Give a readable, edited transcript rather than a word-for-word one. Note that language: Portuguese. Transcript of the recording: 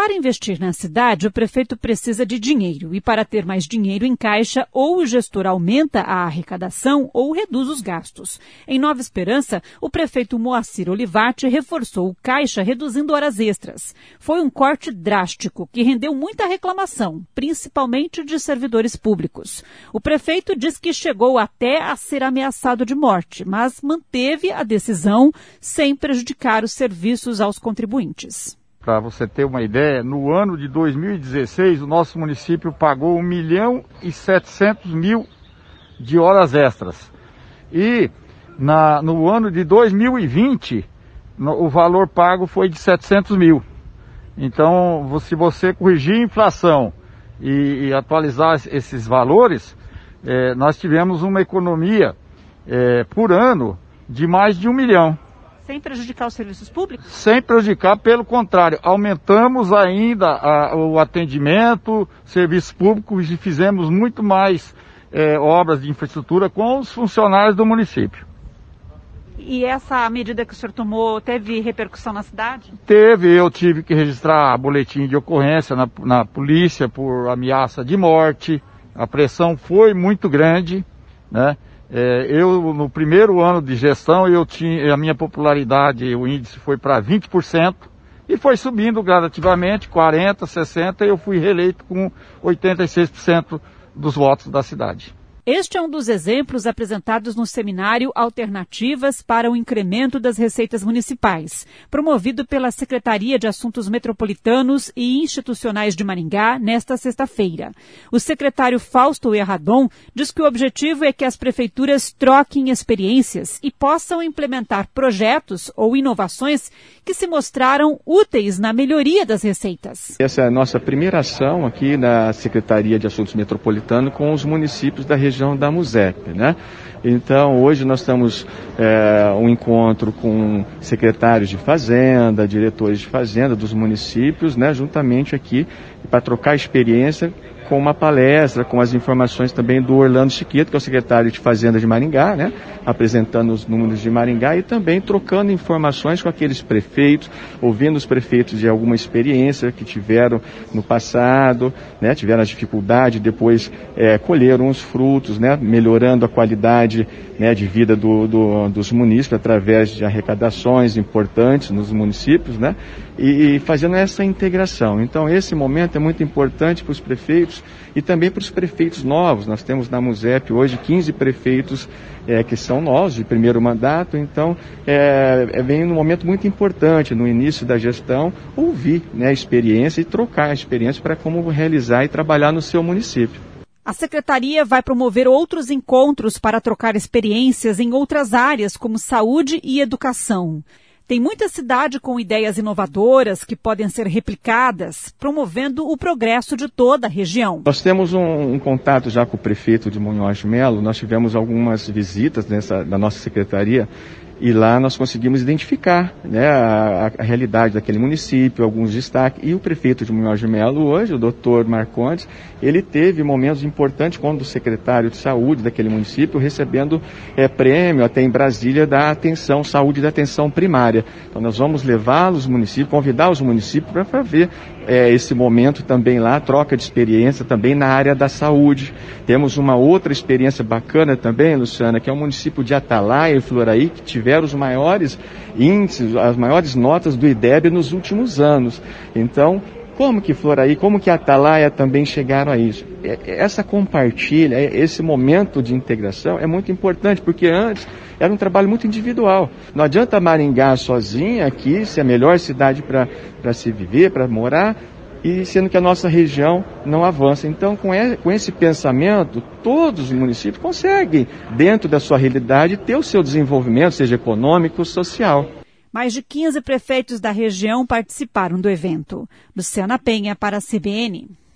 Para investir na cidade, o prefeito precisa de dinheiro e para ter mais dinheiro em caixa, ou o gestor aumenta a arrecadação ou reduz os gastos. Em Nova Esperança, o prefeito Moacir Olivati reforçou o caixa reduzindo horas extras. Foi um corte drástico que rendeu muita reclamação, principalmente de servidores públicos. O prefeito diz que chegou até a ser ameaçado de morte, mas manteve a decisão sem prejudicar os serviços aos contribuintes. Para você ter uma ideia, no ano de 2016, o nosso município pagou 1.700.000 de horas extras. E no ano de 2020, o valor pago foi de 700.000. Então, se você corrigir a inflação e atualizar esses valores, nós tivemos uma economia por ano de mais de 1 milhão. Sem prejudicar os serviços públicos? Sem prejudicar, pelo contrário, aumentamos ainda o atendimento, serviços públicos e fizemos muito mais obras de infraestrutura com os funcionários do município. E essa medida que o senhor tomou teve repercussão na cidade? Teve, eu tive que registrar boletim de ocorrência na polícia por ameaça de morte, a pressão foi muito grande, né? Eu, no primeiro ano de gestão, a minha popularidade, o índice foi para 20% e foi subindo gradativamente, 40%, 60%, e eu fui reeleito com 86% dos votos da cidade. Este é um dos exemplos apresentados no seminário Alternativas para o Incremento das Receitas Municipais, promovido pela Secretaria de Assuntos Metropolitanos e Institucionais de Maringá nesta sexta-feira. O secretário Fausto Erradon diz que o objetivo é que as prefeituras troquem experiências e possam implementar projetos ou inovações que se mostraram úteis na melhoria das receitas. Essa é a nossa primeira ação aqui na Secretaria de Assuntos Metropolitanos com os municípios da região da MUSEP, né? Então, hoje nós estamos um encontro com secretários de Fazenda, diretores de Fazenda dos municípios, né? Juntamente aqui para trocar experiência com uma palestra, com as informações também do Orlando Chiquito, que é o secretário de Fazenda de Maringá, né? Apresentando os números de Maringá e também trocando informações com aqueles prefeitos, ouvindo os prefeitos de alguma experiência que tiveram no passado, né? Tiveram as dificuldades, depois colheram os frutos, né? Melhorando a qualidade, né, de vida dos municípios através de arrecadações importantes nos municípios, né? E fazendo essa integração. Então, esse momento é muito importante para os prefeitos e também para os prefeitos novos. Nós temos na MUSEP hoje 15 prefeitos que são novos, de primeiro mandato. Então, vem num momento muito importante, no início da gestão, ouvir, né, a experiência e trocar a experiência para como realizar e trabalhar no seu município. A secretaria vai promover outros encontros para trocar experiências em outras áreas, como saúde e educação. Tem muita cidade com ideias inovadoras que podem ser replicadas, promovendo o progresso de toda a região. Nós temos um contato já com o prefeito de Munhoz Melo, nós tivemos algumas visitas da nossa secretaria e lá nós conseguimos identificar, né, a realidade daquele município, alguns destaques. E o prefeito de Munhoz Melo hoje, o doutor Marcondes, ele teve momentos importantes quando o secretário de saúde daquele município recebendo prêmio até em Brasília da atenção, saúde da atenção primária. Então nós vamos levá-los aos municípios, convidar os municípios para ver esse momento também lá, troca de experiência também na área da saúde. Temos uma outra experiência bacana também, Luciana, que é o município de Atalaia e Floraí, que tiveram os maiores índices, as maiores notas do IDEB nos últimos anos. Então, como que Floraí, como que Atalaia também chegaram a isso? Essa compartilha, esse momento de integração é muito importante, porque antes era um trabalho muito individual. Não adianta Maringá sozinha aqui ser a melhor cidade para se viver, para morar, e sendo que a nossa região não avança. Então, com esse pensamento, todos os municípios conseguem, dentro da sua realidade, ter o seu desenvolvimento, seja econômico ou social. Mais de 15 prefeitos da região participaram do evento. Luciana Penha para a CBN.